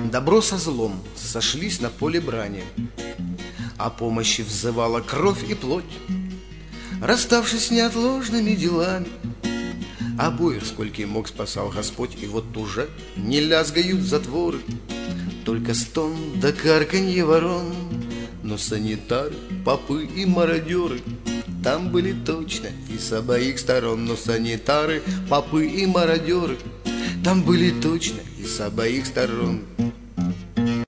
Добро со злом сошлись на поле брани, о помощи взывала кровь и плоть. Расставшись с неотложными делами, обоих, сколько мог, спасал Господь. И вот уже не лязгают затворы, только стон да карканье ворон. Но санитары, попы и мародеры там были точно и с обоих сторон. Но санитары, попы и мародеры там были точно и с обоих сторон.